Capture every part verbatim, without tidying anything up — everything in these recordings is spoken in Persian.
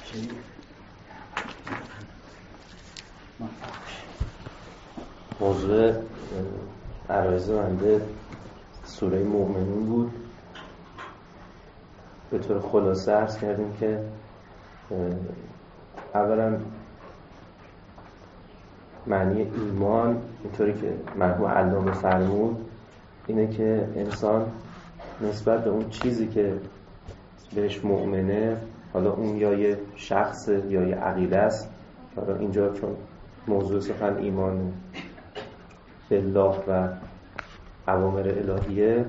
موضوع عرایض بنده سوره مؤمنون بود. به طور خلاصه عرض کردیم که اولا معنی ایمان اینطوری که مرحوم علامه فرمود اینه که انسان نسبت به اون چیزی که بهش مؤمنه، حالا اون یا یه شخص یا یه عقیده است، حالا اینجا چون موضوع سخن ایمان بالله و اوامر الهیه،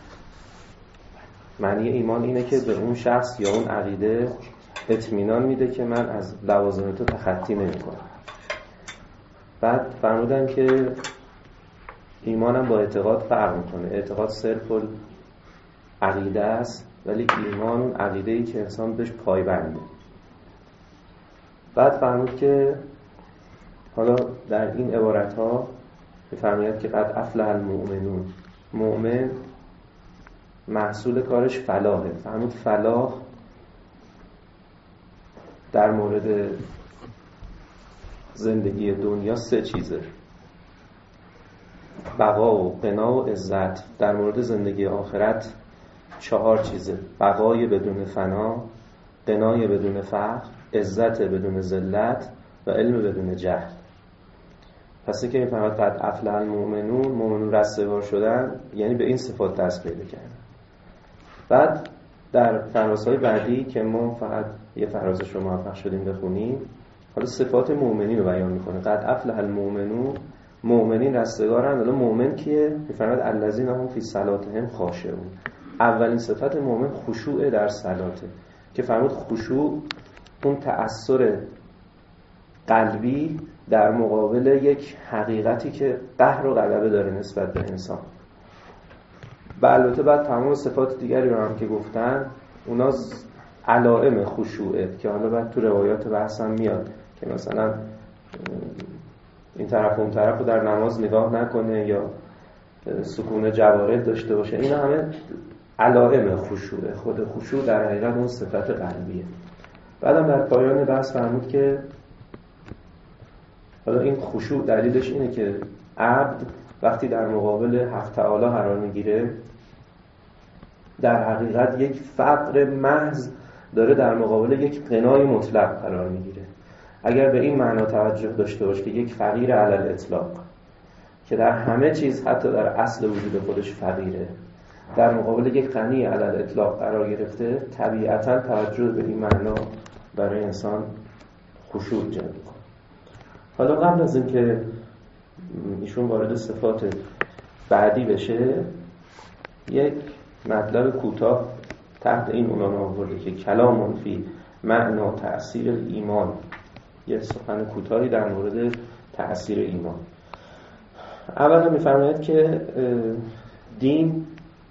معنی ایمان اینه که به اون شخص یا اون عقیده اطمینان میده که من از لوازم تو تخطی نمی‌کنم. بعد فرمودن که ایمانم با اعتقاد فرق میکنه. اعتقاد صرف عقیده است، ولی ایمان اون عقیده‌ای که انسان بهش پایبنده. بعد فرمود که حالا در این عبارت‌ها می‌فرماید که قد افلح المؤمنون، مؤمن محصول کارش فلاحه. فرمود فلاح در مورد زندگی دنیا سه چیزه: بقا و غنا و عزت. در مورد زندگی آخرت چهار چیزه: بقای بدون فنا، غنای بدون فقر، عزت بدون ذلت و علم بدون جهل. پس که میفهمد قد افلح المؤمنون، مؤمنون رستگار شدن یعنی به این صفات دست پیدا کردن. بعد در فرازهای بعدی که ما فقط یه فرازش رو موفق شدیم بخونیم، حالا صفات مؤمنین رو بیان میکنه. قد افلح المؤمنون، مؤمنین رستگارن. حالا مؤمن کیه؟ میفرماید الذین هم فی صلاتهم خاشعون. اولین صفت مؤمن خشوع در صلاته، که فرمود خشوع اون تأثیر قلبی در مقابل یک حقیقتی که قهر و غلبه داره نسبت به انسان. و البته بعد تمام صفات دیگری رو هم که گفتن اونا علائم خشوعه، که حالا بعد تو روایات بحث هم میاد که مثلا این طرف اون طرف رو در نماز نگاه نکنه یا سکون جوارح داشته باشه. اینا همه علائم خشوعه. خود خشوع در حقیقت اون صفت قلبیه. بعدم در پایان بحث فرمود که حالا این خشوع دلیلش اینه که عبد وقتی در مقابل حق تعالی قرار میگیره، در حقیقت یک فقر محض داره در مقابل یک غنای مطلق قرار میگیره. اگر به این معنا توجه داشته باشه که یک فقیر علی الاطلاق که در همه چیز حتی در اصل وجود خودش فقیره، در مقابل یک غنی علی الاطلاق قرار گرفته، طبیعتاً توجه به این معنا برای انسان خشوع ایجاد می‌کنه. حالا قبل از این که ایشون وارد صفات بعدی بشه، یک مطلب کوتاه تحت این عنوان آورده که کلام فی معنا تأثیر ایمان. یه سخن کوتاهی در مورد تأثیر ایمان. اولا می‌فرماید که دین،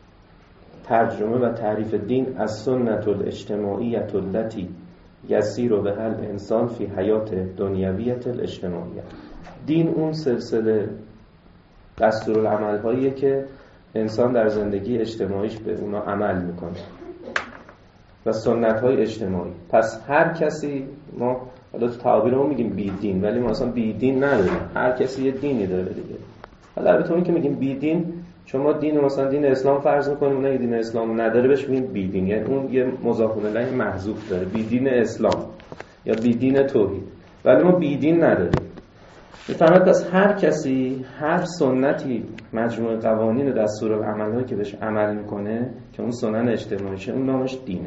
ترجمه و تعریف دین از سنت الاجتماعیت التي یسیر به هل انسان فی حیات دنیویت الاجتماعیت. دین اون سلسله دستورالعمل هاییه که انسان در زندگی اجتماعیش به اونا عمل میکنه و سنت های اجتماعی. پس هر کسی، ما حالا تو تعابیر ما میگیم بی دین، ولی ما اصلا بی دین نداریم. هر کسی یه دینی داره دیگه. حالا البته اون که میگیم بی دین، چون ما دین مثلا دین اسلام فرض میکنیم، اون اگه دین اسلام نداره بهش میگیم بی دین، یعنی اون یه مضاف الیه محذوف داره، بی دین اسلام یا بی دین توحید، ولی ما بی دین نداریم. میفهمد پس هر کسی هر سنتی، مجموعه قوانین و دستورالعمل‌هایی که بهش عمل میکنه که اون سنن اجتماعیشه، اون نامش دینه.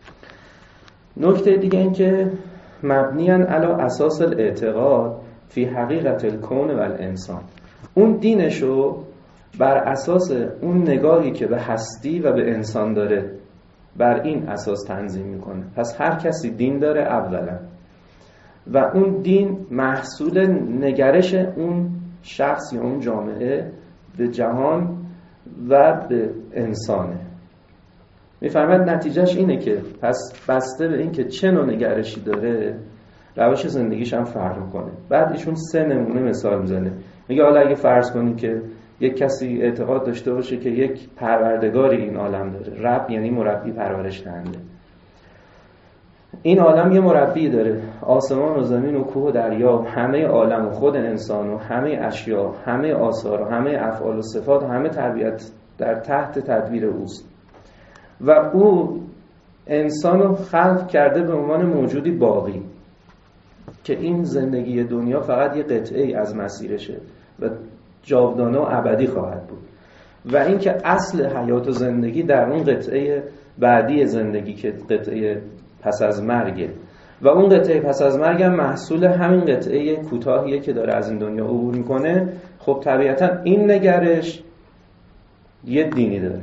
نکته دیگه این که مبنیاً علی اساس الاعتقاد فی حقیقت الکون و الانسان. اون دینشو بر اساس اون نگاهی که به هستی و به انسان داره، بر این اساس تنظیم میکنه. پس هر کسی دین داره اولا، و اون دین محصول نگرش اون شخص یا اون جامعه به جهان و به انسانه. میفرماید نتیجهش اینه که پس بسته به این که چه نوع نگرشی داره، روش زندگیش هم فرق میکنه. بعد ایشون سه نمونه مثال میزنه. میگه حالا اگه فرض کنیم که یک کسی اعتقاد داشته باشه که یک پروردگاری این عالم داره، رب یعنی مربی پرورش دهنده، این عالم یه مربی داره، آسمان و زمین و کوه و دریا، همه عالم و خود انسان و همه اشیا، همه آثار و همه افعال و صفات، همه تربیت در تحت تدبیر اوست و او انسان رو خلق کرده به عنوان موجودی باقی که این زندگی دنیا فقط یه قطعه از مسیرشه و جاودانه و ابدی خواهد بود و اینکه اصل حیات و زندگی در اون قطعه بعدی زندگی که قطعه پس از مرگه و اون قطعه پس از مرگ هم محصول همین قطعه کوتاهیه که داره از این دنیا عبور میکنه. خب طبیعتا این نگرش یه دینی داره.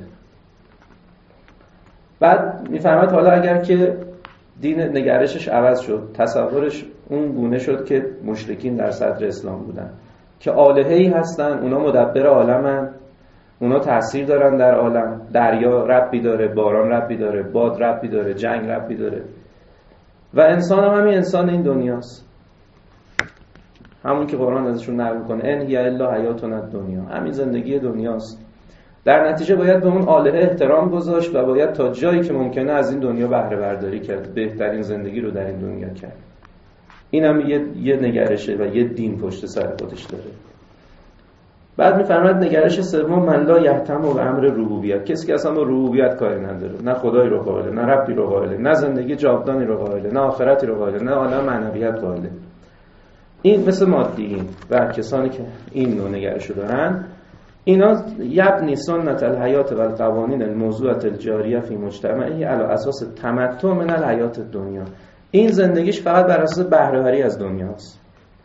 بعد میفهمد حالا اگر که دین نگرشش عوض شد، تصورش اون گونه شد که مشرکین در صدر اسلام بودن که الهه‌ای هستن، اونا مدبر عالمن، اونا تأثیر دارن در عالم، دریا ربی داره، باران ربی داره، باد ربی داره، جنگ ربی داره و انسان هم همین انسان این دنیاست، همون که قرآن ازشون نقل میکنه ان هی الا حیاتنا الدنیا، همین زندگی دنیاست. در نتیجه باید به اون الهه احترام گذاشت و باید تا جایی که ممکنه از این دنیا بهره برداری کرد، بهترین زندگی رو در این دنیا کرد. این هم یه, یه نگرشه و یه دین پشت سر خودش داره. بعد میفرماید نگرش سوم من لا یهتم به امر ربوبیت، کسی که اصلا با ربوبیت کاری نداره، نه خدایی رو قائله، نه ربی رو قائله، نه زندگی جاودانی رو قائله، نه آخرتی رو قائله، نه عالم معنویت قائله. این مثل مادیین و کسانی که این نوع نگرش رو دارن، اینا یبنی سنت الحیات و القوانین الموضوعه الجاریه فی مجتمعی علی اساس تمتع من الحیات الدنیا، این زندگیش فقط بر اساس بهره وری از دنیاست.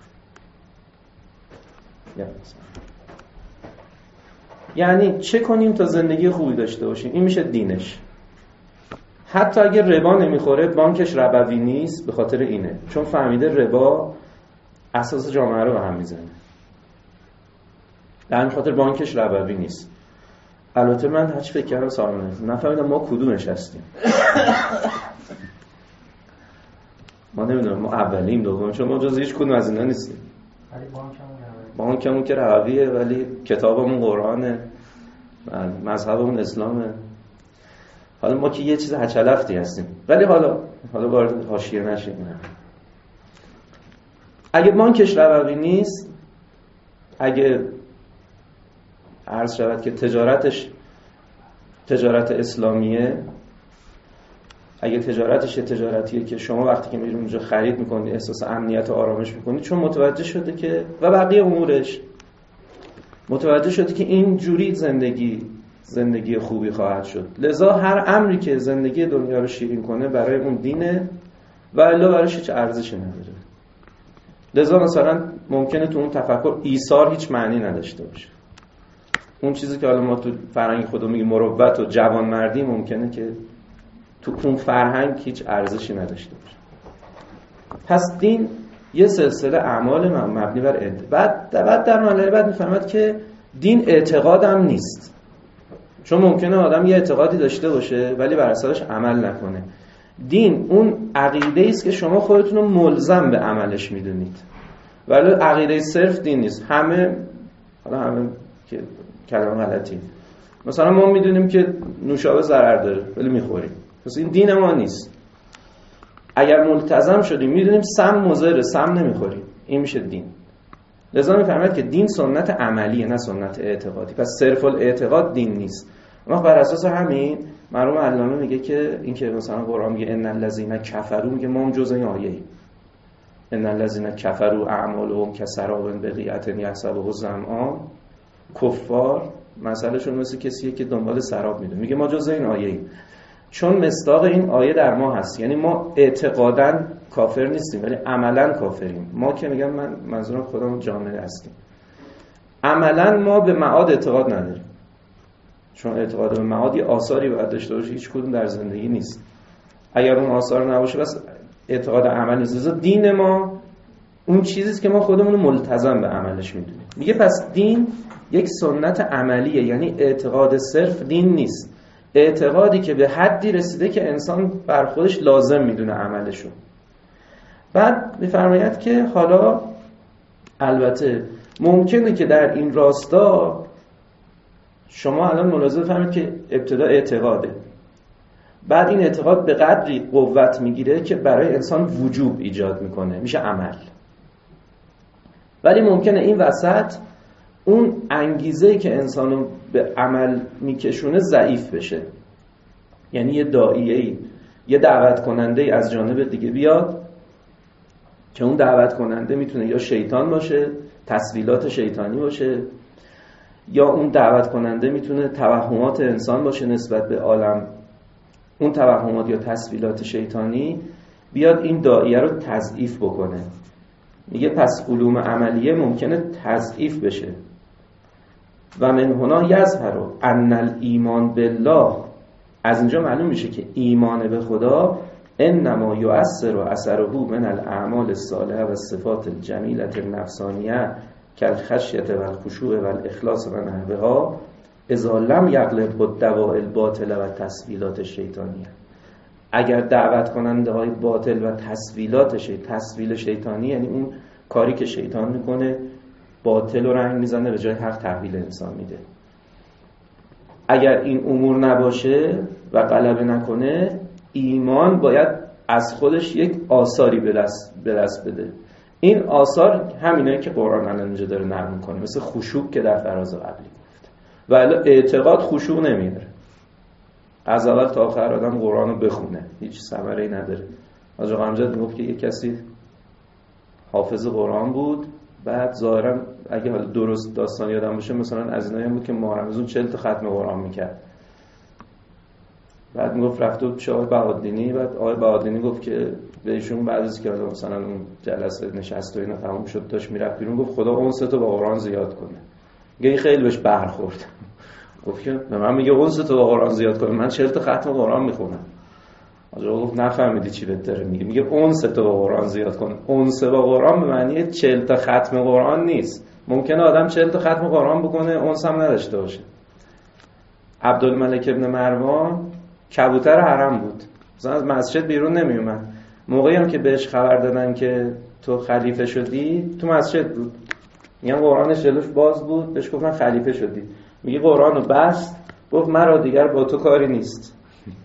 یعنی چه کنیم تا زندگی خوبی داشته باشیم، این میشه دینش. حتی اگر ربا نمیخوره، بانکش ربوی نیست، به خاطر اینه، چون فهمیده ربا اساس جامعه رو به هم میزنه، در همین خاطر بانکش ربوی نیست. البته من هیچ فکر کردم سالانه نفهمیدم ما کدومش هستیم. ما نمیدونم ما اولیم دوم، چون ما جز هیچ کدوم از اینا نیستیم. ولی بانکمون ربویه. بانکمون که ربویه، ولی کتابمون قرآنه، مذهبمون اسلامه. حالا ما که یه چیز هچلفتی هستیم. ولی حالا حالا وارد حاشیه نشیم. اگه بانکش ربوی نیست، اگه عرض شود که تجارتش تجارت اسلامیه، اگه تجارتش تجارتیه که شما وقتی که میرید اونجا خرید میکنید احساس امنیت و آرامش میکنید، چون متوجه شده که و بقیه امورش متوجه شده که این جوری زندگی زندگی خوبی خواهد شد، لذا هر امری که زندگی دنیا رو شیرین کنه برای اون دینه و الا براش هیچ ارزشی نداره. لذا مثلا ممکنه تو اون تفکر ایثار هیچ معنی نداشته باشه. اون چیزی که حالا ما تو فرهنگ خودمون میگیم مروت و جوانمردی، ممکنه که تو اون فرهنگ هیچ ارزشی نداشته باشه. پس دین یه سلسله اعمال مبنی بر اعتقاد. بعد بعد در مرحله بعد میفهمد که دین اعتقاد هم نیست، چون ممکنه آدم یه اعتقادی داشته باشه ولی بر اساسش عمل نکنه. دین اون عقیده است که شما خودتون رو ملزم به عملش میدونید، ولی عقیده صرف دین نیست. همه حالا همه که کلام غلطی، مثلا ما میدونیم که نوشابه ضرر داره ولی میخوریم، پس این دین ما نیست. اگر ملتزم شدیم میدونیم سم مضره، سم نمیخوریم، این میشه دین. لذا میفهمید که دین سنت عملیه نه سنت اعتقادی، پس صرف الاعتقاد دین نیست. اما بر اساس همین مرحوم علامه میگه که این که مثلا قرآن میگه ان الذین کفروا، میگه ما هم جزء این آیه ان الذین کفروا اعمالهم کسراب بقیعة یحسبه الظمآن، کفار مثلشون مثل کسیه که دنبال سراب میده، میگه ما جزء این آیه ایم، چون مصداق این آیه در ما هست. یعنی ما اعتقاداً کافر نیستیم ولی عملاً کافریم. ما که میگم من منظورم خودمون جامعه هستیم، عملاً ما به معاد اعتقاد نداریم، چون اعتقاد به معاد یه آثاری باید داشته باشه، هیچ کدوم در زندگی نیست. اگر اون آثار نباشه بس اعتقاد عملی نیست. دین ما اون چیزیست که ما خودمون ملتزم به عملش میدونیم. میگه پس دین یک سنت عملیه، یعنی اعتقاد صرف دین نیست، اعتقادی که به حدی رسیده که انسان بر خودش لازم میدونه عملشو. بعد میفرماید که حالا البته ممکنه که در این راستا شما الان ملاحظه بفرمایید که ابتدا اعتقاده، بعد این اعتقاد به قدری قوت میگیره که برای انسان وجوب ایجاد میکنه، میشه عمل. ولی ممکنه این وسط اون انگیزه‌ای که انسانو به عمل میکشونه ضعیف بشه. یعنی یه داعیه‌ای، یه دعوت کننده‌ای از جانب دیگه بیاد که اون دعوت کننده میتونه یا شیطان باشه، تسویلات شیطانی باشه، یا اون دعوت کننده میتونه توهمات انسان باشه نسبت به عالم، اون توهمات یا تسویلات شیطانی بیاد این داعیه رو تضعیف بکنه. میگه پس علوم عملیه ممکنه تضعیف بشه. و من هنا یظهر ان الایمان بالله، از اینجا معلوم میشه که ایمان به خدا انما یؤثر اثره من الاعمال الصالحه و الصفات الجمیله النفسانیه کالخشیه و الخشوع و الاخلاص و نحوها اذا لم یغلب الدواء الباطل و تسویلات الشیطانیه. اگر دعوت کننده های باطل و تسویلات شیطانی، تسویل شیطانی یعنی اون کاری که شیطان میکنه، باطل رو رنگ میزنه به جای حق تحویل انسان میده، اگر این امور نباشه و غلبه نکنه، ایمان باید از خودش یک آثاری به دست بده. این آثار همینایی که قرآن الان اینجا داره نقل میکنه، مثل خشوع که در فراز قبلی گفت. ولی اعتقاد خشوع نمیاره. از اول تا آخر آدم قرآن رو بخونه هیچ ثمره‌ای نداره. حاج آقا امجد میگفت که یک کسی حافظ قرآن بود، بعد ظاهرا اگه حالا درست داستان یادم باشه مثلا از اینایی بود که ماه رمضان چهل تا ختم قرآن میکرد. بعد میگفت رفته بود پیش آقای بهادینی، بعد آقای بهادینی گفت که بهشون بعد از که مثلا اون جلسه نشست و اینا تموم شد داشت میرفت بیرون، گفت خدا اون سه تا با قرآن زیاد کنه. میگه خیلی بهش برخورد. گفت که من میگه اون سه تا با قرآن زیاد کنه، من چهل تا ختم قرآن میخونم. آقا گفت نفهمیدی چی بهت داره میگه. میگه اون سه تا با قرآن زیاد کنه. اون سه با قرآن به معنی چهل تا ختم قرآن نیست. ممکنه آدم چهل تا ختم قرآن بکنه اونس هم نداشته باشه. عبدالملک ابن مروان کبوتر حرم بود، مثلا از مسجد بیرون نمی اومد. موقعی هم که بهش خبر دادن که تو خلیفه شدی، تو مسجد بود. میگم قرآنش جلوش باز بود، بهش گفتن خلیفه شدی. میگه قرآن رو بست، گفت مرا دیگر با تو کاری نیست.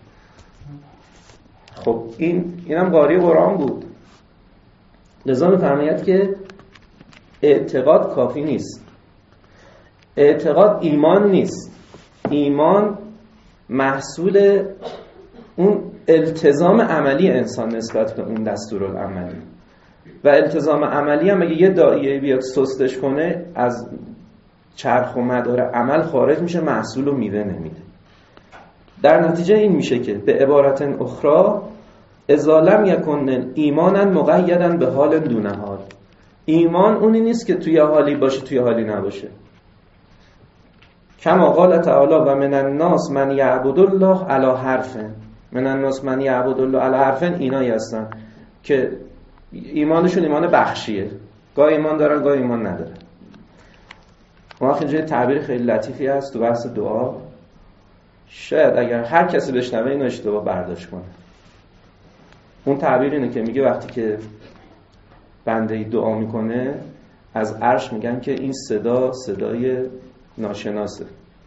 خب این اینم قاری قرآن بود. لذا می‌فرماید که اعتقاد کافی نیست. اعتقاد ایمان نیست. ایمان محصول اون التزام عملی انسان نسبت به اون دستورالعملی، و التزام عملی هم اگه یه داعیه بیاد سستش کنه از چرخ و مدار عمل خارج میشه، محصول و میوه نمیده. در نتیجه این میشه که به عبارت اخرى اذا لم یکن ایمانا مقیدا به حال دون حال، ایمان اونی نیست که توی حالی باشه توی حالی نباشه. کما قال تعالی و من الناس من یعبد الله علی حرف، من الناس من یعبد الله علی حرف، اینایی هستن که ایمانشون ایمان بخشیه، گاه ایمان دارن گاه ایمان ندارن. ما اینجا تعبیر خیلی لطیفی هست تو بحث دعا، شاید اگر هر کسی بشنوه اینو اشتباه برداشت کنه. اون تعبیر اینه که میگه وقتی که بنده دعا میکنه از عرش میگن که این صدا صدای ناشناسه.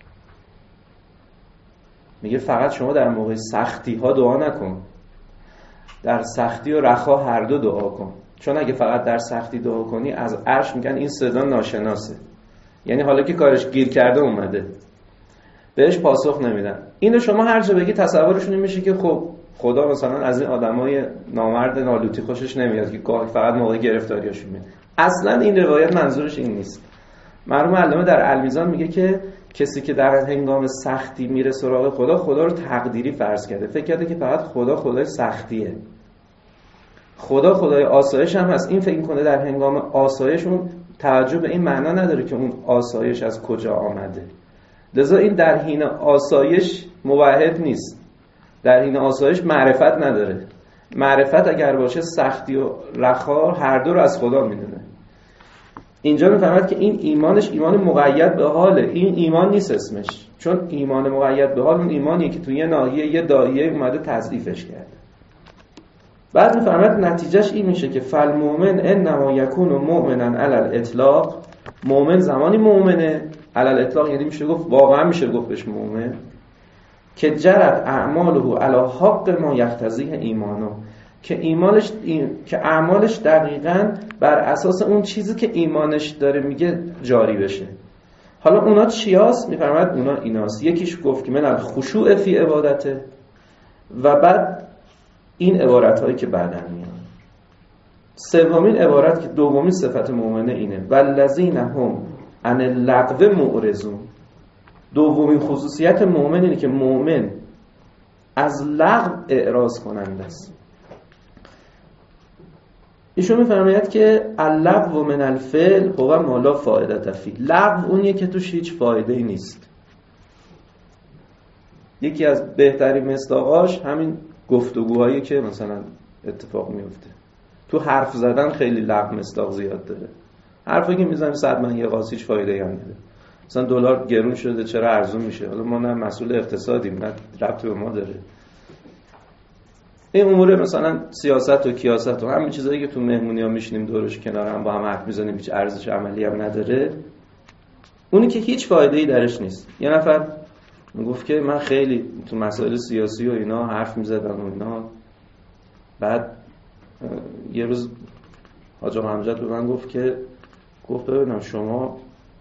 میگه فقط شما در موقع سختی ها دعا نکن، در سختی و رخا هر دو دعا کن، چون اگه فقط در سختی دعا کنی از عرش میگن این صدا ناشناسه، یعنی حالا که کارش گیر کرده اومده بهش پاسخ نمیدن. اینو شما هر جا بگی تصورشون میشه که خب خدا مثلا از این آدمای نامرد نالوتی خوشش نمیاد که فقط موقع گرفتاریاشون میاد. اصلا این روایت منظورش این نیست. مرحوم علامه در المیزان میگه که کسی که در هنگام سختی میره سراغ خدا، خدا رو تقدیری فرض کرده، فکر کرده که فقط خدا خدای سختیه، خدا خدای آسایش هم هست. این فکر کنه در هنگام آسایش اون توجه به این معنا نداره که اون آسایش از کجا آمده. لذا این در حین آسایش موحد نیست، در حین آسایش معرفت نداره. معرفت اگر باشه سختی و رخا هر دو رو از خدا میدونه. اینجا میفهمد که این ایمانش ایمان مقید به حاله، این ایمان نیست اسمش، چون ایمان مقید به حال اون ایمانیه که توی یه ناحیه یه داعیه اومده تضعیفش کرده. بعد میفهمد نتیجهش این میشه که فالمؤمن انما یکون مؤمنا علی الاطلاق، مؤمن زمانی مؤمنه علی الاطلاق، یعنی میشه گفت واقعا میشه گفت بهش مؤمن که جرت اعماله علی حق ما یقتضیه ایمانه، که ایمانش این... که اعمالش دقیقاً بر اساس اون چیزی که ایمانش داره میگه جاری بشه. حالا اونا چیاست؟ میفرماید اونا ایناست. یکیش گفت که من الخشوع فی عبادته، و بعد این عبارت هایی که بعدن میان. سومین عبارت که دومین صفت مؤمنه اینه والذین هم عن اللغو معرضون. دومین خصوصیت مؤمن اینه که مؤمن از لغو اعراض کننده است. ایشون میفرماید که اللغو من الفعل هو ما لا فائده فیه. لغو اونیه که توش هیچ فایده ای نیست. یکی از بهترین مصداقاش همین گفتگوهایی که مثلا اتفاق میفته. تو حرف زدن خیلی لغو مصداق زیاد داره. حرفی که میزنیم صد من یه قاس هیچ فایده ای هم نداره. مثلا دلار گرون شده چرا ارزون میشه؟ حالا ما نه مسئول اقتصادیم، نه ربطی به ما داره. این امور مثلا سیاست و کیاست و همین چیزایی که تو مهمونی‌ها میشینیم دورش کنار هم با هم حرف میزنیم هیچ ارزش عملی هم نداره، اونی که هیچ فایده‌ای درش نیست. یه نفر میگفت که من خیلی تو مسائل سیاسی و اینا حرف میزدم و اینا، بعد یه روز حاج آقا امجد به من گفت که گفت ببینم شما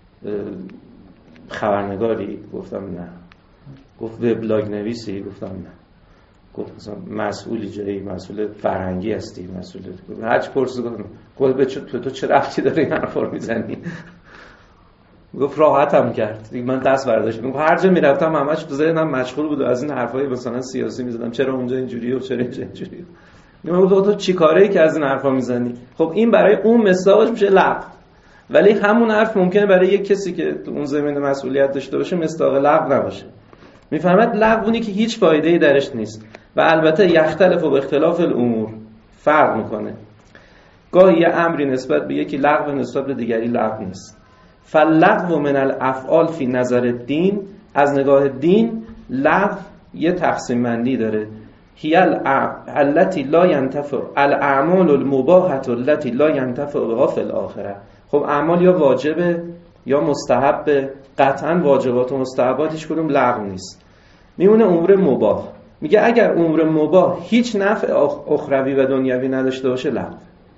خبرنگاری؟ گفتم نه. گفت وبلاگ نویسی؟ گفتم نه. گفت مثلا مسئولی جایی، مسئول فرهنگی هستی، مسئول هرچی پرسید گفتم گفت به تو تو چه ربطی داره این حرفا رو میزنی؟ گفت راحتم کرد. من دست برداشتم. هر جا میرفتم همش تو ذهنم مشغول بود و از این حرفای مثلا سیاسی میزدم، چرا اونجا اینجوریه و چرا اینجا اینجوریه. من گفتم تو چیکاره‌ای که از این حرفا میزنی؟ خب این برای اون مصداقش میشه لغو، ولی همون حرف ممکنه برای یک کسی که تو اون زمینه مسئولیت داشته باشه مصداق لغو نباشه. میفهمد لغوونی که هیچ فایده‌ای درش نیست. و البته یختلف و به اختلاف الامور، فرق میکنه. گاهی یه امری نسبت به یکی لغو، نسبت به دیگری لغو نیست. فاللغو من الافعال فی نظر الدین، از نگاه دین لغو یه تقسیم بندی داره. هی التي لا ينتفع الاعمال المباحه التي لا ينتفع بها فی الاخره. خب اعمال یا واجبه یا مستحبه، قطعا واجبات و مستحبات هیچ کدوم لغو نیست. میمونه امور مباح. میگه اگر امور مباح هیچ نفع اخروی و دنیوی نداشته باشه لغو.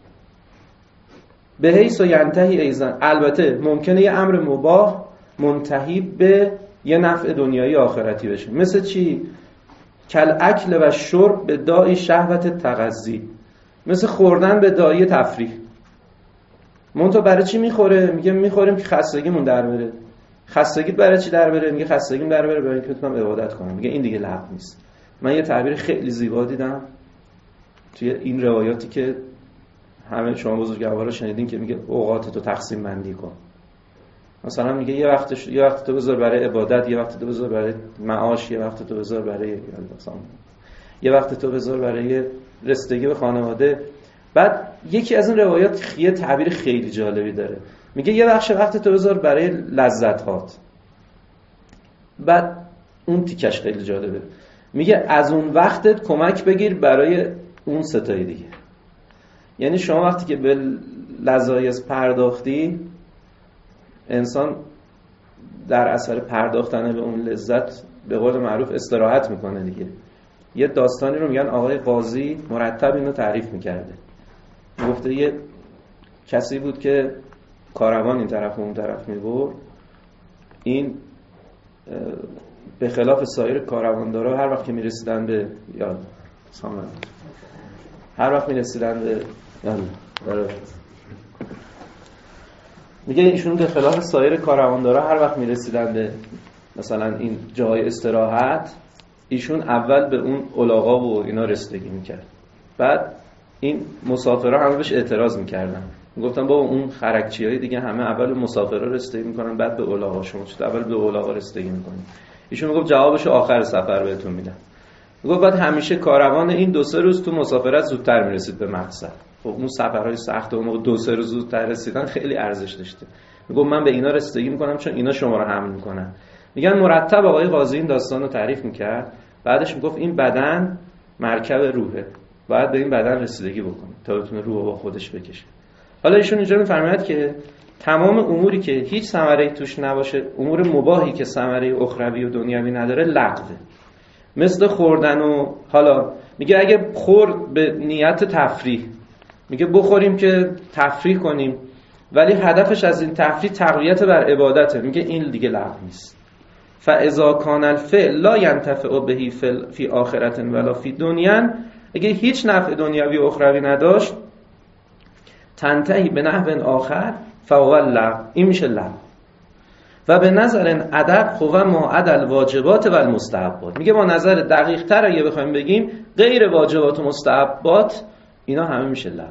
به حیث و ینتهی ایزن، البته ممکنه یه امر مباح منتهی به یه نفع دنیایی آخرتی بشه. مثل چی؟ کل اکل و شرب به داعی شهوت تغذی، مثل خوردن به داعی تفریح. منتها برای چی میخوره؟ میگه میخوریم که خستگیمون در بره. خستگیت برای چی در بره؟ میگه خستگیم در بره برای اینکه بتونم عبادت کنم. میگه این دیگه لغو نیست. من یه تعبیر خیلی زیبا دیدم توی این روایاتی که همه شما بزرگوارا شنیدین که میگه اوقاتتو تقسیم بندی کن. مثلا میگه یه وقت یه وقت تو بذار برای عبادت، یه وقت تو بذار برای معاش، یه وقت تو بذار برای یه وقت تو بذار برای رسیدگی به خانواده. بعد یکی از این روایات یه تعبیر خیلی جالبی داره. میگه یه بخش وقت تو بذار برای لذت‌هات. بعد اون تیکش خیلی جالبه. میگه از اون وقتت کمک بگیر برای اون ستای دیگه. یعنی شما وقتی که به لذایز پرداختی، انسان در اثر پرداختن به اون لذت به قول معروف استراحت میکنه دیگه. یه داستانی رو میگن آقای قاضی مرتب اینو تعریف میکرده. گفته یه کسی بود که کاروان این طرف و اون طرف میبرد. این به خلاف سایر کارواندارا هر وقت که میرسیدن به یاد سامان هر وقت میرسیدن به یاد میگه ایشون به خلاف سایر کارواندارا هر وقت میرسیدن به مثلا این جای استراحت، ایشون اول به اون الاغا و اینا رسیدگی میکرد. بعد این مسافرها همه بهش اعتراض میکردن، میگفتن بابا اون خرکچیای دیگه همه اول به مسافرها رسیدگی میکنن بعد به الاغا، شما چطور اول به الاغا رسیدگی میکنید؟ ایشون میگفت جوابشو آخر سفر بهتون میدم. میگفت بعد همیشه کاروان این دو سه روز تو مسافرت زودتر میرسید به مقصد. خب اون سفرهای سخت و موقع دو سه روز زودتر رسیدن خیلی ارزش داشته. میگفت من به اینا رسیدگی میکنم چون اینا شما رو حمل میکنن. میگن مرتب آقای قاضی این داستان رو تعریف میکرد. بعدش میگفت این بدن مرکب روحه، باید به این بدن رسیدگی بکنه تا بتونه روح با خودش بکشه. حالا ایشون اینجا میفرماید که تمام اموری که هیچ ثمره‌ای توش نباشه، امور مباحی که ثمره اخروی و دنیوی نداره لغوه. مثل خوردن و حالا میگه اگه خورد به نیت تفریح، میگه بخوریم که تفریح کنیم، ولی هدفش از این تفریح تقویت بر عبادته، میگه این دیگه لغو نیست. فاذا کان الفعل لا ينتفع به فی آخرت ولا فی دنیا، اگه هیچ نفع دنیوی و اخروی نداشت، تنتهی به نحو آخر فهو اللغو، این میشه لغو. و به نظر ادب هو ما عدا الواجبات و المستحبات، میگه با نظر دقیق تر اگه بخوایم بگیم غیر واجبات و مستحبات اینا همه میشه لغو.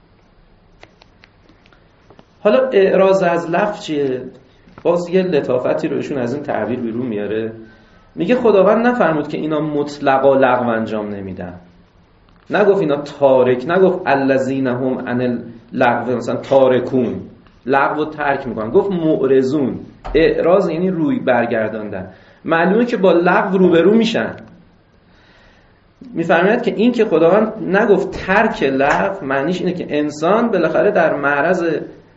حالا اعراض از لغو چیه؟ باز یه لطافتی رو ایشون از این تعبیر بیرون میاره، میگه خداوند نفرمود که اینا مطلقا لغو انجام نمیدن، نگفت اینا تارک، نگفت الذین هم عن اللغو مثلا تارکون، لغو ترک میکنن، گفت معرضون. اعراض یعنی روی برگرداندن، معلومه که با لغو روبرو میشن. میفرماید که این که خداوند نگفت ترک لغو معنیش اینه که انسان بالاخره در معرض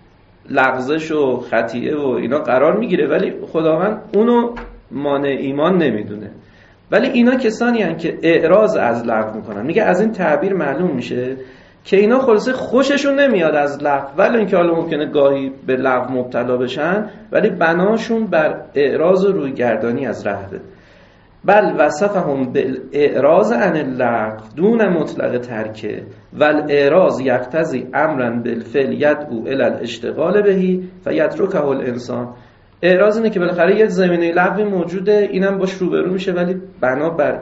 لغزش و خطیئه و اینا قرار میگیره، ولی خداوند اونو مانع ایمان نمیدونه. ولی اینا کسانی هستند که اعراض از لغو میکنن. میگه از این تعبیر معلوم میشه که اینا خلاصه خوششون نمیاد از لغو، ولی اینکه حالا ممکنه گاهی به لغو مبتلا بشن، ولی بناشون بر اعراض و رویگردانی از رهده. بل وصفهم بالاعراض عن اللغو دون مطلق ترکه و الاعراض یقتضی امرا بالفعل یدعو الی الاشتغال بهی فیترکه الانسان. اعراض اینه که بالاخره یه زمینه لغوی موجوده، اینم باش روبرو میشه ولی بنا بر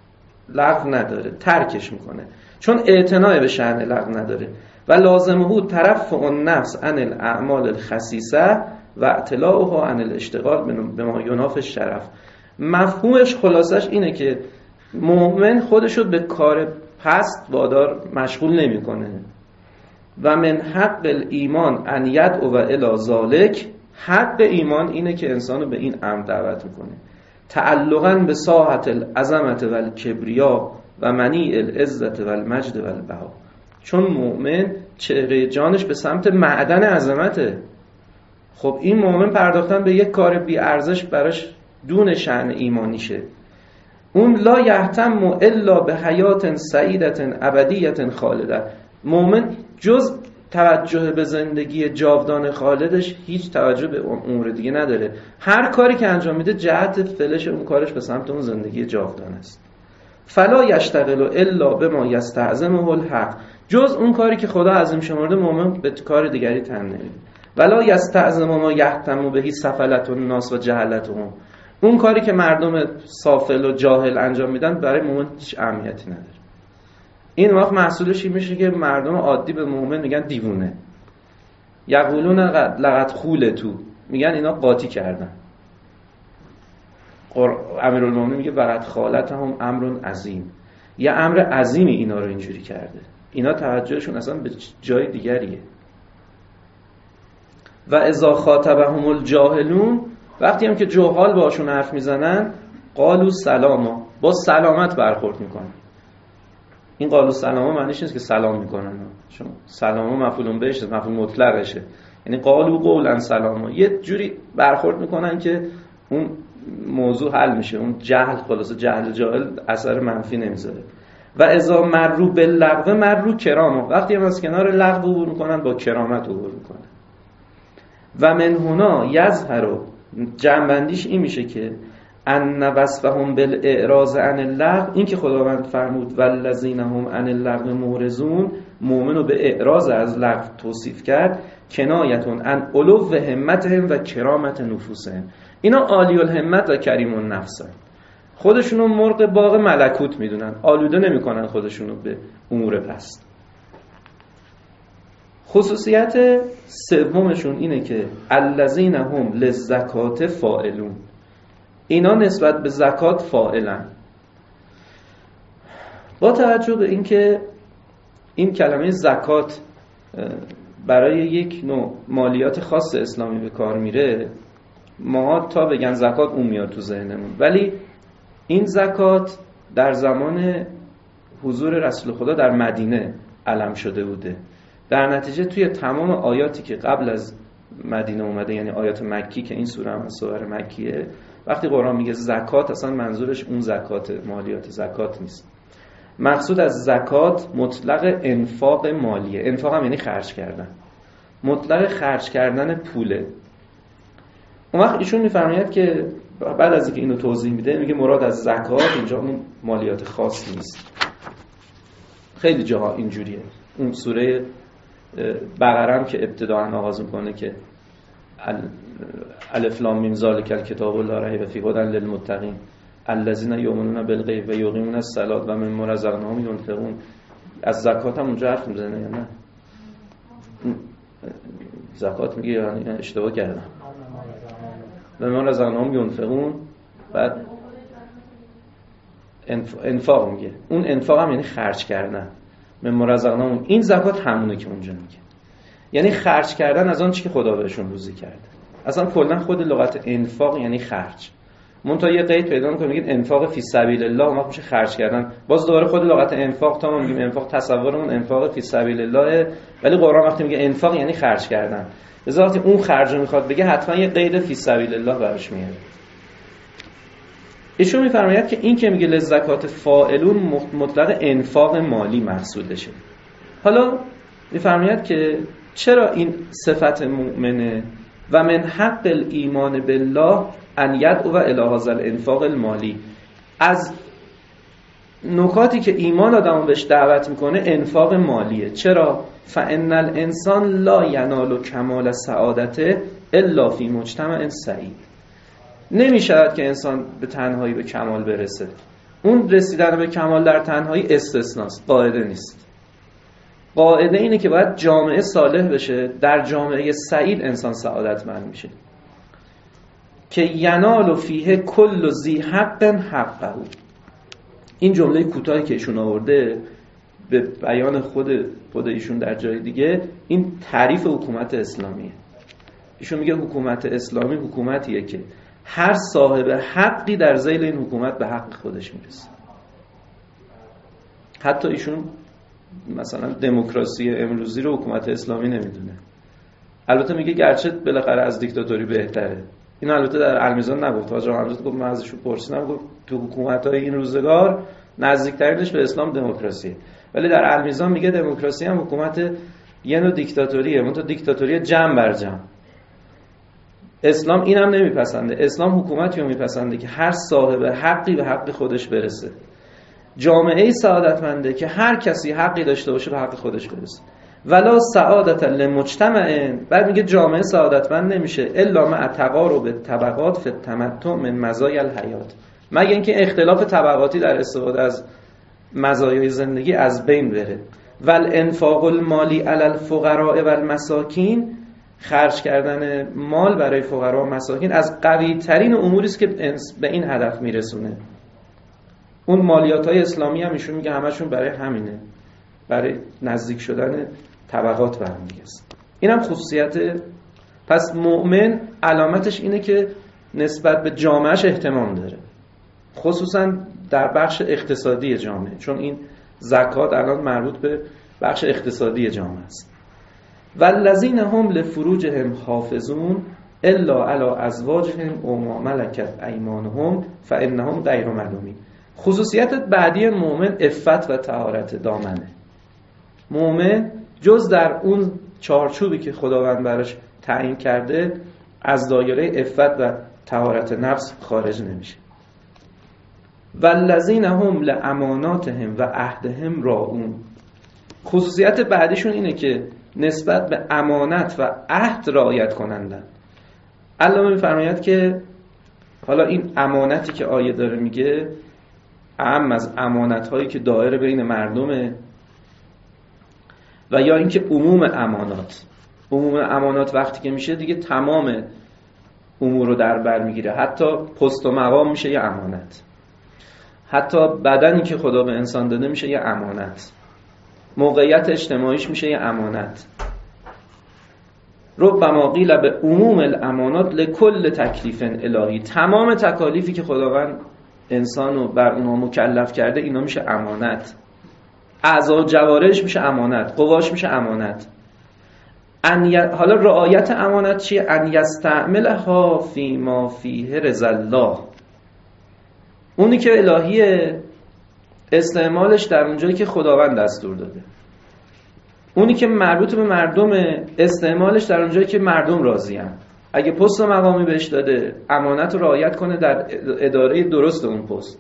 لغو نداره، ترکش میکنه چون اعتناء به شأن لغو نداره. و لازمه ترفع النفس عن الاعمال الخسیسه و اطلاعها عن الاشتغال بما یناف الشرف. مفهومش خلاصش اینه که مؤمن خودشو به کار پست وادار مشغول نمیکنه. و من حق الایمان ان یدعو الی ذلک، حق ایمان اینه که انسانو به این امر دعوت میکنه، تعلقاً به ساحت العظمت و الکبریا و منیع العزت و المجد و البها. چون مؤمن چهره جانش به سمت معدن عظمته. خب این مؤمن پرداختن به یک کار بی ارزش براش دون شأن ایمانیشه. اون لا یهتم الا به حیات سعیدت ابدیت خالده. مؤمن جز توجه به زندگی جاودان خالدش هیچ توجه به امور دیگه نداره. هر کاری که انجام میده جهت فلش اون کارش به سمت اون زندگی جاودان است. فلا یشتغل الا بما یستعظمه الحق، جز اون کاری که خدا عظیم شمرده مؤمن به کار دیگری تن نمیده. ولا یستعظم ما یهتم بهی سفلت الناس و جهلتهم، اون کاری که مردم سافل و جاهل انجام میدن برای مؤمن هیچ اهمیتی نداره. این وقت محصولش این میشه که مردم عادی به مؤمن میگن دیوونه. یقولون لقد خولتو، میگن اینا قاطی کردن. امیرالمومنین میگه وقد خالتهم امر عظیم، یه امر عظیمی اینا رو اینجوری کرده. اینا توجهشون اصلا به جای دیگریه. و اذا خاطبهم الجاهلون، وقتی هم که جهال باشون حرف میزنن قالوا سلاما، با سلامت برخورد میکنن. این قالوا سلاما معنیش نیست که سلام میکنن، چون سلاما مفعول بهش مفعول مطلقشه، یعنی قالوا قولا سلاما، یه جوری برخورد میکنن که اون موضوع حل میشه، اون جهل خلاصه جهل جاهل اثر منفی نمیذاره. و اذا مروا باللغو مروا کراما، وقتی هم از کنار لغو عبور میکنن با کرامت عبور میکنن. و من هنا یظهر، جمع‌بندیش این میشه که ان وصفهم بالاعراض عن اللغو، این که خداوند فرمود والذین هم عن اللغو معرضون، مؤمنو به اعراض از لغو توصیف کرد، کنایتون عن علو همتهم و کرامت نفوسهم. اینا عالی الهمت و کریم النفسن، خودشونو مرغ باغ ملکوت میدونن، آلوده نمیکنن خودشونو به امور پست. خصوصیت سومشون اینه که الذین هم للزکات فاعلون، اینا نسبت به زکات فاعلن. با توجه به اینکه این کلمه زکات برای یک نوع مالیات خاص اسلامی به کار میره، ما تا بگن زکات اون میاد تو ذهنمون، ولی این زکات در زمان حضور رسول خدا در مدینه علم شده بوده. در نتیجه توی تمام آیاتی که قبل از مدینه اومده، یعنی آیات مکی که این سوره هم سوره مکیه، وقتی قرآن میگه زکات اصلا منظورش اون زکات مالیات زکات نیست. مقصود از زکات مطلق انفاق مالیه. انفاق هم یعنی خرج کردن، مطلق خرج کردن پوله. اون وقت ایشون میفرماید که بعد از اینکه اینو توضیح میده میگه مراد از زکات اینجا اون مالیات خاص نیست. خیلی جاها اینجوریه. اون سوره بقره هم که ابتداء آغاز میکنه که الف لام میم ذالک الکتاب لا ریب فیه هدی للمتقین الذین یؤمنون بالغیب و یقیمون الصلاة و مما رزقناهم ینفقون، از زکات هم اونجا حرف میزنه یا نه؟ زکات میگه یعنی اشتباه کردم. و مما رزقناهم ینفقون، بعد انفاق میگه. اون انفاق هم یعنی خرج کردن. مما رزقناهم، این زکات همونه که اونجا میگه، یعنی خرج کردن از آن چی که خدا بهشون روزی کرده. اصلا کلا خود لغت انفاق یعنی خرج. منتها یه قید پیدا می‌کنه میگید انفاق فی سبیل الله، اون وقت میشه خرج کردن. باز دوباره خود لغت انفاق، تا ما میگیم انفاق تصورمون انفاق فی سبیل الله، ولی قرآن وقتی میگه انفاق یعنی خرج کردن. لذا وقتی اون خرج رو میخواد بگه حتما یه قید فی سبیل الله براش میاره. ایشون میفرماید که این که میگه لزکات فاعلون مطلق انفاق مالی مقصودشه. حالا میفرماید که چرا این صفت مؤمنه و من حق الایمان بالله ان یدعو الی هذا الانفاق المالی. از نکاتی که ایمان آدمو بهش دعوت میکنه انفاق مالیه. چرا؟ فان الانسان لا ینال کمال سعادته الا فی مجتمع سعید. نمیشود که انسان به تنهایی به کمال برسه. اون رسیدن به کمال در تنهایی استثناست، قاعده نیست. قاعده اینه که باید جامعه صالح بشه، در جامعه سعید انسان سعادتمند میشه که ینال فیه کل ذی حق حقه. این جمله کوتاهی که ایشون آورده به بیان خود خود ایشون در جای دیگه، این تعریف حکومت اسلامیه. ایشون میگه حکومت اسلامی حکومتیه که هر صاحب حقی در ذیل این حکومت به حق خودش میرسه. حتی ایشون مثلا دموکراسی امروزی رو حکومت اسلامی نمیدونه. البته میگه گرچه بالاخره از دیکتاتوری بهتره. این البته در المیزان نگفت، حاج آقا حمزه گفت من ازشون پرسیدم، گفت تو حکومت‌های این روزگار نزدیکترینش به اسلام دموکراسیه، ولی در المیزان میگه دموکراسی هم حکومت یه نوع دیکتاتوریه، منتها دیکتاتوری جمع بر جمع. اسلام اینم نمیپسنده. اسلام حکومتی رو میپسنده که هر صاحب حقی به حق خودش برسه. جامعه سعادتمنده که هر کسی حقی داشته باشه به حق خودش برسه. ولا سعادت لمجتمع، بعد میگه جامعه سعادتمند نمیشه الا مع تقارب طبقات فی التمتع من مزایا الحیات، مگه اینکه اختلاف طبقاتی در استفاده از مزایای زندگی از بین بره. والانفاق المالی علی الفقراء والمساکین، خرج کردن مال برای فقرا و مساکین از قوی ترین اموری است که به این هدف میرسونه. اون مالیات‌های اسلامی هم ایشون میگه همشون برای همینه، برای نزدیک شدن طبقات به هم دیگه است. اینم خصوصیت. پس مؤمن علامتش اینه که نسبت به جامعهش اهتمام داره، خصوصا در بخش اقتصادی جامعه، چون این زکات الان مربوط به بخش اقتصادی جامعه است. والذین هم لفروجهم حافظون الا علی ازواجهم و ما ملکت ایمانهم فانهم غیر ملومین. خصوصیت بعدی مؤمن عفت و طهارت دامنه. مؤمن جز در اون چارچوبی که خداوند براش تعیین کرده از دایره عفت و طهارت نفس خارج نمیشه. والذین هم لاماناتهم و عهدهم راعون. خصوصیت بعدیشون اینه که نسبت به امانت و عهد رعایت کنندن. علامه می‌فرماید که حالا این امانتی که آیه داره میگه اعم از امانت‌هایی که دائر بین مردمه و یا اینکه عموم امانات. عموم امانات وقتی که میشه دیگه تمام امور رو در بر میگیره، حتی پست و مقام میشه یه امانت، حتی بدنی که خدا به انسان داده میشه یه امانت، موقعیت اجتماعیش میشه یه امانت. ربما قیل به عموم الامانات لکل تکلیف الهی، تمام تکالیفی که خداوند انسانو بر اونها مکلف کرده اینا میشه امانت. اعضا و جوارحش میشه امانت، قواش میشه امانت. ان ی... حالا رعایت امانت چیه؟ ان یستعملها فی ما فیه رضا الله، اونی که الهیه استعمالش در اونجایی که خداوند دستور داده، اونی که مربوط به مردمه استعمالش در اونجایی که مردم راضی هستند. اگه پست و مقامی بهش داده امانت رو رعایت کنه در اداره درست اون پست.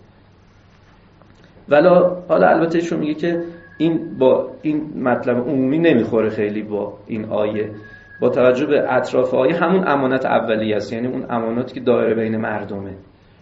ولا حالا البته ایشون میگه که این با این مطلب عمومی نمیخوره خیلی با این آیه، با توجه به اطراف آیه همون امانت اولیه است، یعنی اون اماناتی که دایره بین مردمه.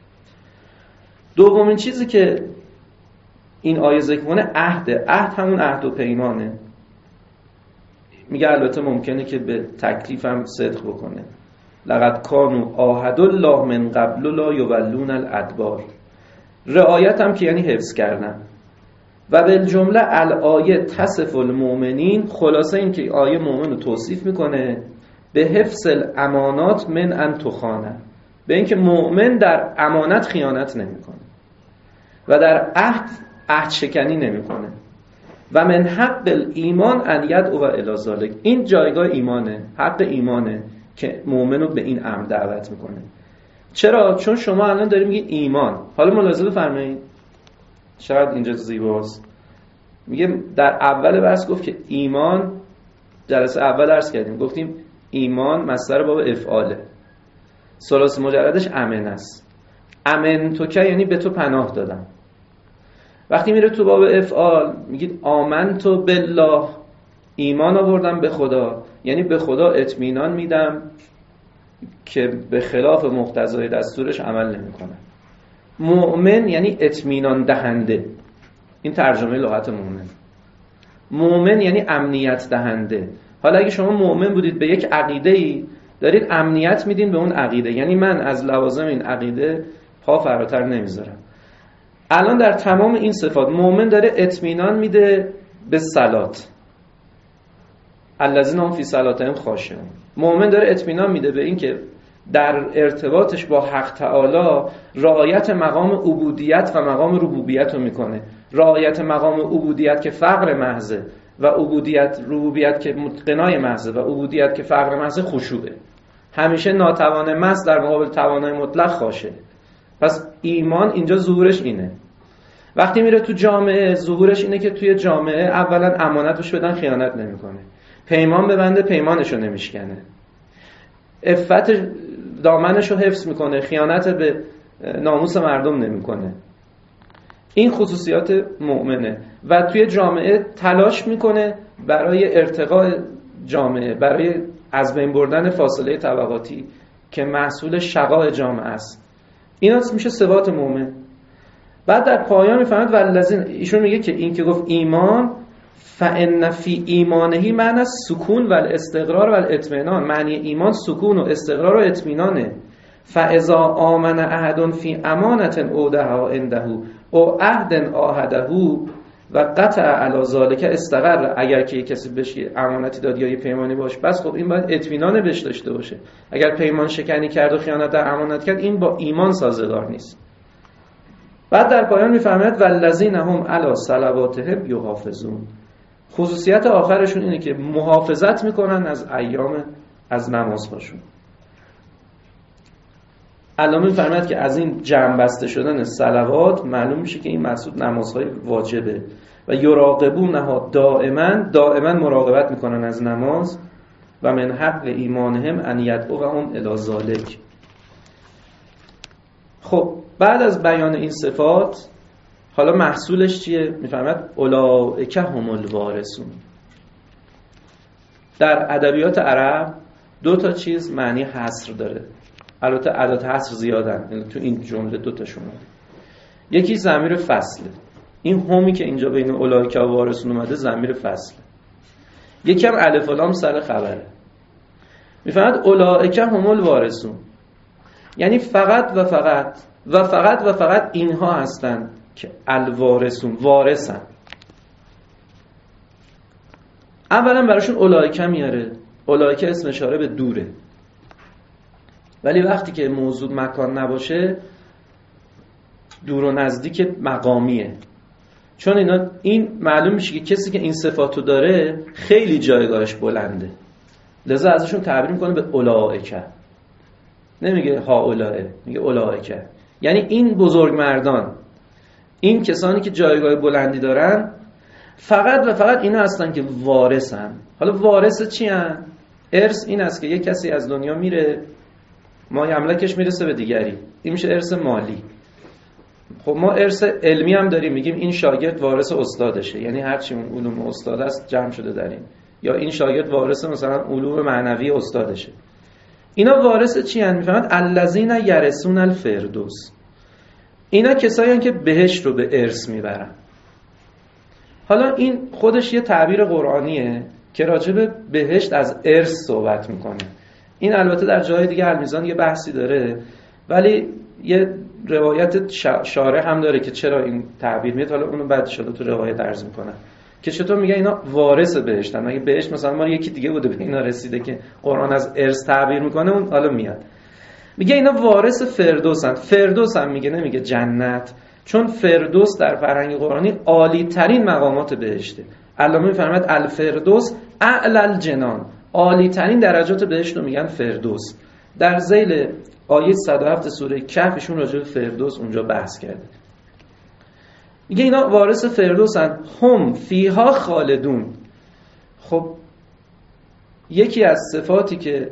دومین چیزی که این آیه ذکر کنه عهده. عهد همون عهد و پیمانه. میگه البته ممکنه که به تکلیف هم صدق بکنه. لقد کانوا عاهدوا الله من قبل لا یولون الادبار. رعایت هم که یعنی حفظ کردن. و بالجمله الآیه تصف المؤمنین، خلاصه این که آیه مؤمن رو توصیف میکنه به حفظ الامانات من ان تخانه، به اینکه مؤمن در امانت خیانت نمیکنه و در عهد عهد شکنی نمیکنه. و من حق الایمان ان یدعو الی ذلک، این جایگاه ایمانه، حق ایمانه که مؤمن رو به این امر دعوت میکنه. چرا؟ چون شما الان داریم میگید ایمان. حالا ملاحظه بفرمایید شاید اینجا زیباست. میگه در اول بحث گفت که ایمان، جلسه اول عرض کردیم گفتیم ایمان مصدر باب افعاله، ثلاث مجردش امن است. امن تو که یعنی به تو پناه دادم. وقتی میره تو باب افعال میگید آمنتو بالله، ایمان آوردم به خدا، یعنی به خدا اطمینان میدم که به خلاف مقتضای دستورش عمل نمیکنه. مؤمن یعنی اطمینان دهنده، این ترجمه لغت مؤمن. مؤمن یعنی امنیت دهنده. حالا اگه شما مؤمن بودید به یک عقیده‌ای، دارید امنیت میدین به اون عقیده، یعنی من از لوازم این عقیده پا فراتر نمیذارم. الان در تمام این صفات مؤمن داره اطمینان میده به صلات، الذین هم فی صلاتهم خاشعون. مؤمن داره اطمینان میده به این که در ارتباطش با حق تعالی رعایت مقام عبودیت و مقام ربوبیت رو میکنه. رعایت مقام عبودیت که فقر محضه و عبودیت ربوبیت که غنای محضه و عبودیت که فقر محضه خشوعه. همیشه ناتوان محض در مقابل توانای مطلق خاشه. پس ایمان اینجا ظهورش اینه. وقتی میره تو جامعه ظهورش اینه که توی جامعه اولا امانتش بدن خیانت نمیکنه، پیمان ببنده پیمانشو نمیشکنه، عفت دامنشو حفظ میکنه، خیانت به ناموس مردم نمیکنه. این خصوصیات مؤمنه و توی جامعه تلاش میکنه برای ارتقاء جامعه، برای از بین بردن فاصله طبقاتی که محصول شقاء جامعه است. اینا میشه صفات مؤمن. بعد در پایان میفهمد والذین، ایشون میگه که این که گفت ایمان فان فی ایمانه معنی سکون و الاستقرار و الاطمینان، معنی ایمان سکون و استقرار و اطمینانه. فاذا آمن احد فی امانه اودها عنده او عهد عاهده و قطع علی ذلک استقر، اگر که کسی بهش امانتی داد یا یه پیمانی باشه بس خب این باید اطمینان بهش داشته باشه. اگر پیمان شکنی کرد و خیانت در امانت کرد این با ایمان سازگار نیست. بعد در پایان میفرماید والذین هم علی صلواتهم یحافظون، خصوصیت آخرشون اینه که محافظت میکنن از ایام از نمازهاشون. علامه میفرماید که از این جمع بسته شدن صلوات معلوم میشه که این مقصود نمازهای واجبه و یراقبونها دائما دائما مراقبت میکنن از نماز و من حق ایمانهم ان یدعوهم الی ذلک. خب بعد از بیان این صفات حالا محصولش چیه؟ میفرماید اولئک هم الوارثون. در ادبیات عرب دو تا چیز معنی حصر داره، البته ادات حصر زیادن، یعنی تو این جمله دو تاشون. یکی ضمیر فصله، این همی که اینجا بین اولئک و وارثون اومده ضمیر فصله. یکی هم الف و لام سر خبره. میفرماید اولئک هم الوارثون، یعنی فقط و فقط و فقط و فقط اینها هستن که الوارثون، وارثن. اولا براشون اولئک میاره، اولئک اسم اشاره به دوره، ولی وقتی که موضوع مکان نباشه دور و نزدیک مقامیه، چون اینا این معلوم میشه که کسی که این صفاتو داره خیلی جایگاهش بلنده. لذا ازشون تعبیر میکنه به اولائکه، نمیگه ها اولائه، میگه اولائکه. یعنی این بزرگ مردان، این کسانی که جایگاه بلندی دارن، فقط و فقط اینا هستن که وارثن. حالا وارث چی هن؟ ارث این است که یک کسی از دنیا میره، ما املاکش میرسه به دیگری، این میشه ارث مالی. خب ما ارث علمی هم داریم، میگیم این شاگرد وارث استادشه، یعنی هرچی اون علوم استاد است جمع شده در این، یا این شاگرد وارث مثلا علوم معنوی استادشه. اینا وارث چی هن؟ میفهمد الذین یرثون الفردوس، اینا کسایی هن که بهشت رو به ارث میبرن. حالا این خودش یه تعبیر قرآنیه که راجع به بهشت از ارث صحبت میکنه. این البته در جای دیگه المیزان یه بحثی داره، ولی یه روایت شارح هم داره که چرا این تعبیر میاد. حالا اونو بعد شده تو روایت عرض میکنم که چطور میگه اینا وارث بهشتن. مگه بهشت مثلا ما یکی دیگه بوده به اینا رسیده که قرآن از ارث تعبیر میکنه؟ اون حالا میاد میگه اینا وارث فردوسن. فردوس هم میگه، نمیگه جنت، چون فردوس در فرهنگ قرآنی عالی ترین مقامات بهشته. علامه میفرماید الفردوس اعلی الجنان، عالی ترین درجات بهشت رو میگن فردوس. در ذیل آیه صد و هفت سوره کهفشون راجع به فردوس اونجا بحث کرده. میگه اینا وارث فردوسن، هم فیها خالدون. خب یکی از صفاتی که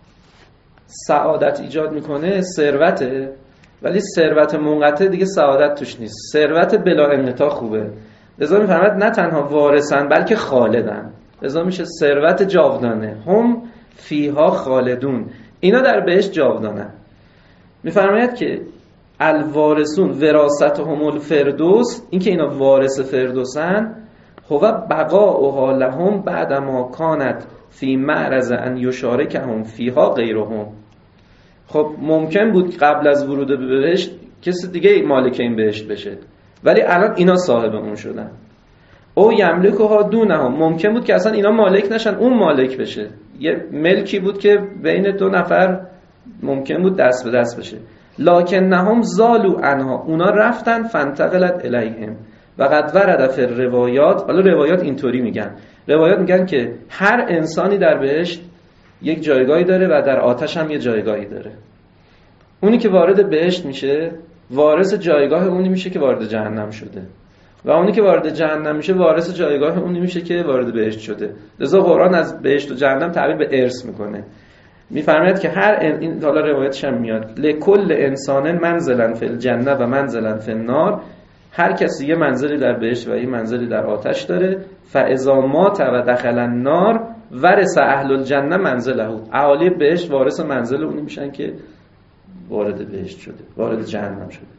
سعادت ایجاد میکنه ثروته، ولی ثروت منقطع دیگه سعادت توش نیست، ثروت بلا انقطاع خوبه. لذا میفرماید نه تنها وارثن بلکه خالدن، لذا میشه ثروت جاودانه. هم فیها خالدون، اینا در بهشت جاودانن. میفرماید که الوارثون وراثتهم الفردوس، این که اینا وارث فردوسن، هو بقاؤها لهم بعد ما کانت فی معرض ان یشارکهم فیها غیرهم. خب ممکن بود قبل از ورود به بهشت کسی دیگه مالک این بهشت بشه، ولی الان اینا صاحب اون شدن. او یملکها دونهم، ممکن بود که اصلا اینا مالک نشن، اون مالک بشه. یه ملکی بود که بین دو نفر ممکن بود دست به دست بشه. لکنهم زالو عنها، اونا رفتن فانتقلت الیهم. و قد ورد فی الروایات، حالا روایات اینطوری میگن، روایات میگن که هر انسانی در بهشت یک جایگاهی داره و در آتش هم یه جایگاهی داره. اونی که وارد بهشت میشه وارث جایگاه اونی میشه که وارد جهنم شده، و اونی که وارد جهنم میشه وارث جایگاه اونی میشه که وارد بهشت شده. لذا قرآن از بهشت و جهنم تعبیر به ارث میکنه. میفرماید که هر ان... این حالا روایتش هم میاد، لکل انسان منزلا فی الجنه و منزلا فی النار، هر کسی یه منزلی در بهشت و یه منزلی در آتش داره. فاذا مات و دخل النار ورث اهل الجنه منزله، اهالی بهشت وارث منزل اونی میشن که وارد بهشت شده، وارد جهنم شده.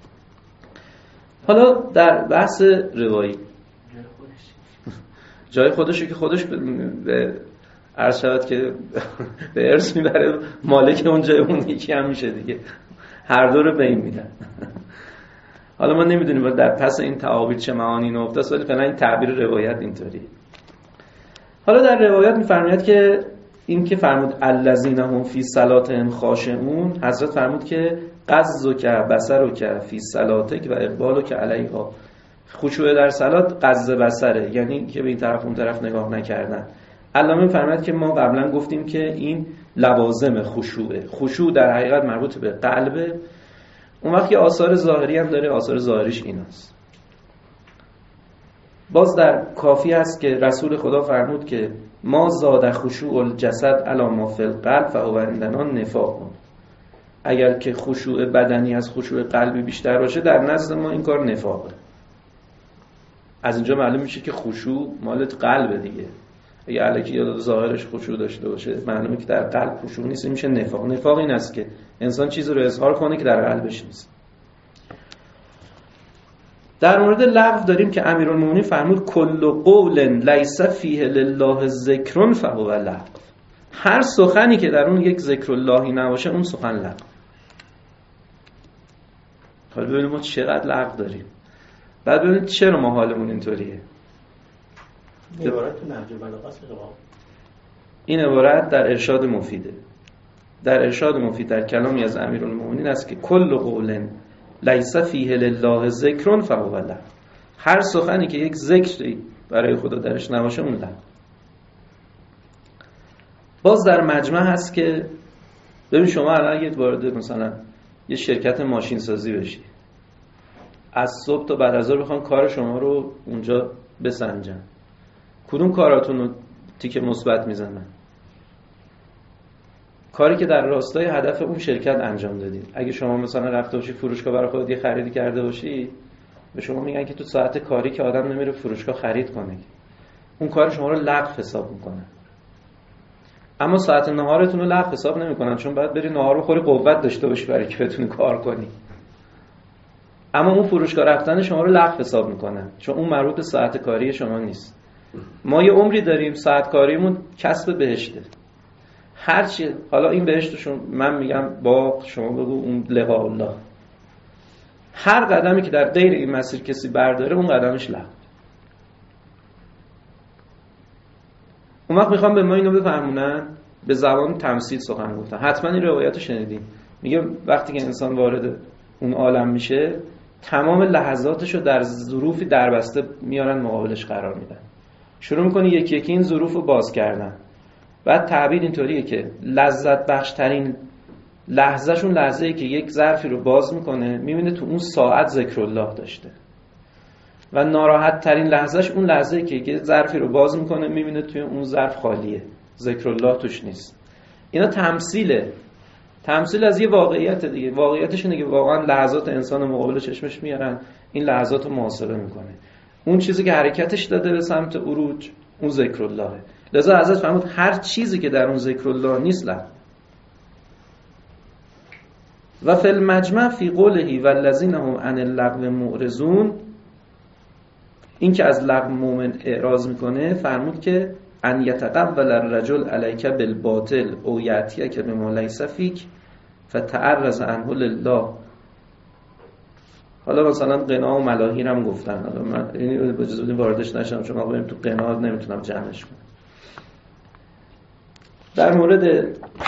حالا در بحث روایی جای خودشو که خودش به عرض شود که به ارث میبره، مالک اون جای اون یکی هم میشه دیگه، هر دو رو به این میدن. حالا ما نمیدونیم در پس این تعابیر چه معانی نهفته است، ولی فعلا این تعبیر روایت اینطوری. حالا در روایت میفرماید که این که فرمود الذین هم فی صلاتهم خاشعون، حضرت فرمود که قضک بصرک فی صلاتک و اقبالک علیها. خشوع در صلات قض بصره، یعنی که به این طرف اون طرف نگاه نکردن. علامه فرمود که ما قبلا گفتیم که این لوازم خشوعه. خشوع در حقیقت مربوط به قلبه. اون وقت یه آثار ظاهری هم داره، آثار ظاهریش این است. باز در کافی هست که رسول خدا فرمود که ما زاد خشوع الجسد علی ما فی القلب فهو عندنا نفاق. اگر که خشوع بدنی از خشوع قلبی بیشتر باشه، در نزد ما این کار نفاقه. از اینجا معلوم میشه که خشوع مالت قلبه دیگه. اگه الکی یا ظاهرش خشوع داشته باشه، معلومه که در قلب خشوع نیست، میشه نفاق. نفاق این است که انسان چیزی رو اظهار کنه که در قلبش نیست. در مورد لغو داریم که امیرالمومنین فرمود کل قول لیس فیه لله ذکر فهو لغو. هر سخنی که در اون یک ذکر اللهی نباشه اون سخن لغو. حالا ببینیم ما چقدر لغو داریم، بعد ببینید چرا ما حالمون اینطوریه. این عبارت تو نهج البلاغه است. این عبارت در ارشاد مفیده. در ارشاد مفید در کلامی از امیرالمومنین است که کل قول لیس فیه لله ذکر فهو لغو. هر سخنی که یک ذکری برای خدا درش نباشه اون لغو. باز در مجمع هست که ببین شما الان اگه وارد مثلا یه شرکت ماشین سازی بشی، از صبح تا بعد از ظهر بخوان کار شما رو اونجا بسنجن، کدوم کاراتون رو تیک مثبت میزنن؟ کاری که در راستای هدف اون شرکت انجام دادید. اگه شما مثلا رفته باشی فروشگاه برای خودت یه خریدی کرده باشی، به شما میگن که تو ساعت کاری که آدم نمیره فروشگاه خرید کنه، اون کار شما رو لغو حساب میکنن. اما ساعت نهارتون رو لغو حساب نمیکنن، چون باید بری نهار بخوری قوت داشته باشی برای که بتونی کار کنی. اما اون فروشگاه رفتن شما رو لغو حساب میکنن، چون اون مربوط به ساعت کاری شما نیست. ما یه عمری داریم، ساعت کاریمون کسب بهشته. هرچی حالا این بهشتشون من میگم با شما بگو اون لقاء الله، هر قدمی که در غیر این مسیر کسی برداره اون قدمش لغو. اون وقت میخوام به ما اینو بفهمونن، به زبان تمثیل سخن گفتن. حتما این روایتو شنیدین، میگه وقتی که انسان وارد اون عالم میشه تمام لحظاتشو در ظروفی دربسته میارن مقابلش قرار میدن، شروع میکنه یکی یکی این ظروفو باز کردن. بعد تعبیر اینطوریه که لذت بخش ترین لحظهشون لحظه‌ای که یک ظرفی رو باز میکنه میبینه تو اون ساعت ذکر الله داشته، و ناراحت ترین لحظهش اون لحظه‌ای که یک ظرفی رو باز میکنه میبینه توی اون ظرف خالیه، ذکر الله توش نیست. اینا تمثیله، تمثیل از یه واقعیت دیگه. واقعیتش اینه که واقعا لحظات انسان مقابل چشمش میارن، این لحظات رو محاسبه میکنه. اون چیزی که حرکتش داده به سمت عروج اون ذکر اللهه. لذا حضرت فرمود هر چیزی که در اون ذکر الله نیست لغو. و فی المجمع فی قوله والذین هم عن اللغو معرضون، این که از لغو مومن اعراض میکنه، فرمود که ان یتقول الرجل علیک بالباطل او یاتیک بما لیس فیک فتعرض عنه لله. حالا مثلا قنا و ملاهی هم گفتن، حالا من این به جزء واردش نشم چون ما بریم تو قنا نمیتونم جمعش کنم. در مورد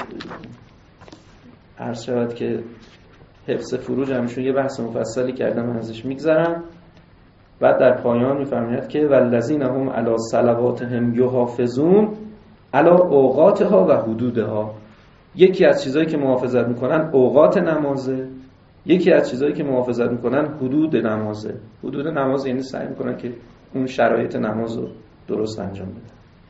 عرض شود که حفظ فروج همشون یه بحث مفصلی کردم، من ازش میگذرم. بعد در پایان میفرماید که والذین هم علی صلواتهم یحافظون علی اوقاتها و حدودها. یکی از چیزایی که محافظت میکنن اوقات نمازه، یکی از چیزایی که محافظت میکنن حدود نمازه. حدود نماز یعنی سعی میکنن که اون شرایط نماز رو درست انجام بدن.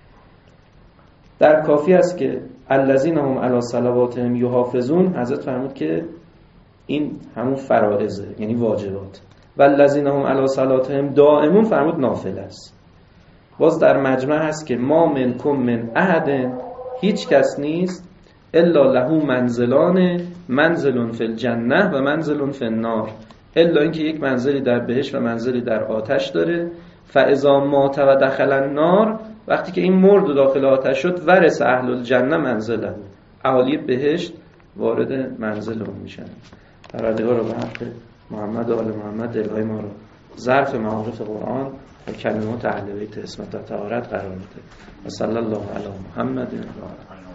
در کافی است که الذین هم علی صلواتهم یحافظون، حضرت فرمود که این همون فرائضه، یعنی واجبات. والذین هم علی صلاتهم دائمون، فرمود نافله است. باز در مجمع هست که ما منکم من احد، هیچ کس نیست الا له منزلان، منزل فی الجنه و منزل فی النار، الا اینکه یک منزلی در بهشت و منزلی در آتش داره. فاذا مات و دخل النار، وقتی که این مرد داخل آتش شد، ورث اهل الجنه منزله، اهالی بهشت وارد منزل اون میشن. پروردگار رو به حق محمد و آل محمد دلهای ما رو ظرف معارف قرآن و کلمات اهل بیت عصمت و طهارت قرار میده. و صلی الله علی محمد و